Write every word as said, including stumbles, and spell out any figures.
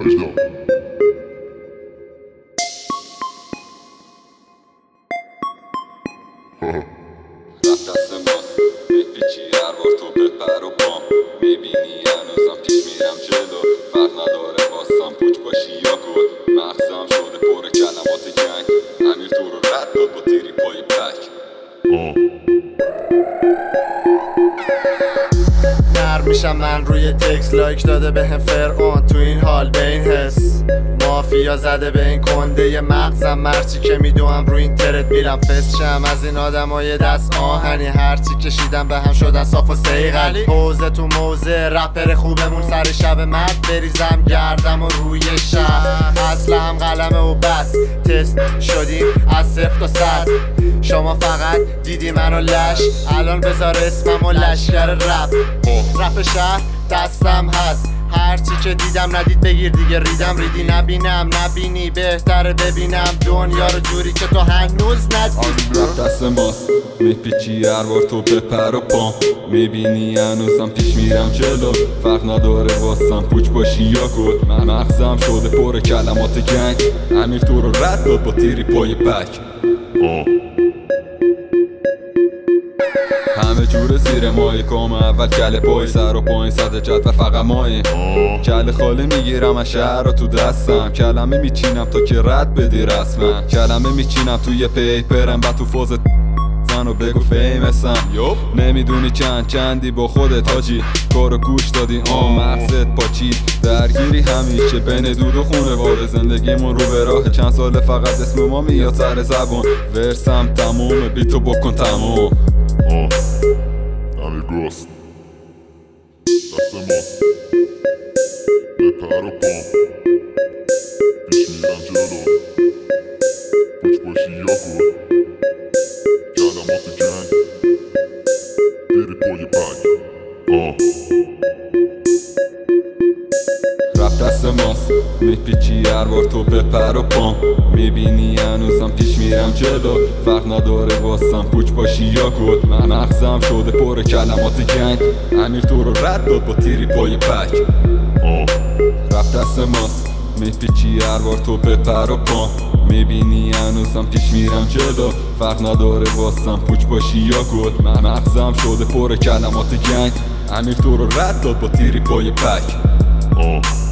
رفت دست ماست میپیچی هر بار تو بپر و بام میبینی هنوزم پیش میرم جلو فرق نداره باستم پوچ باشی یا گل مغزم شده پر کلمات جنگ امیر تو رو رد داد با تیری پای پک نر میشم من روی تکس لایک داده به هم فرعون تو این حال به این حس مافیا زده به این کنده ی مغزم مرچی که میدوم رو این ترت میرم فسشم از این آدم های دست آهنی هرچی کشیدم به هم شدن صاف و سیغلی حوزه تو موزه رپر خوبمون سر شب مرد بریزم گردم و روی شب اصلا هم قلمه و بس تست شدیم از صفر تا صد شما فقط دیدی منو لش الان بذار اسمم و لشگر رپ رپ شهر دستم هست هرچی که دیدم ندید بگیر دیگه ریدم ریدی نبینم نبینی بهتره ببینم دنیا رو جوری که تو هنوز ندید رفت دست ماست میپیچی هر بار تو بپر و پام میبینی هنوزم پیش میرم جلو فرق نداره واسم پوچ باشی یا گل مغزم شده پر کلمات گنگ امیر تو رو رد داد با تیری پای پک همه جور زیر مای کام اول کل پای سر و پایین سطح جدول فقط مایی کل خاله میگیرم از شهر رو تو دستم کلمه میچینم تا که رد بدی رسمم کلمه میچینم توی پیپرم بعد تو فاز زن و بگو فیمسم نمیدونی چند چندی با خودت حاجی کارو گوش دادی آه مغزت پاچید درگیری همیشه بین دود و خونه واده زندگیمون رو به راه چند ساله فقط اسم ما میاد سر زبون ورسم تمومه بی تو بکن تموم آه امیر گراست دست ماست بپر و پام پیش میرم جلو پوچ باشی یا گل کلمات جنگ تیری پای پک آه رفت دست ماست میپیچی هر بار تو بپر و پام میبینی هنوزم پیش میرم جلو فرق نداره واسم پوچ باشی یا گل مغزم شده پر کلمات گنگ امیر تو رو رد داد با تیری پای پک رفت دست ماست میپیچی هر بار تو بپر و پام میبینی هنوزم پیش میرم جلو فرق نداره واسم پوچ باشی یا گل مغزم شده پر کلمات گنگ امیر تو رو رد داد با تیری پای پک آه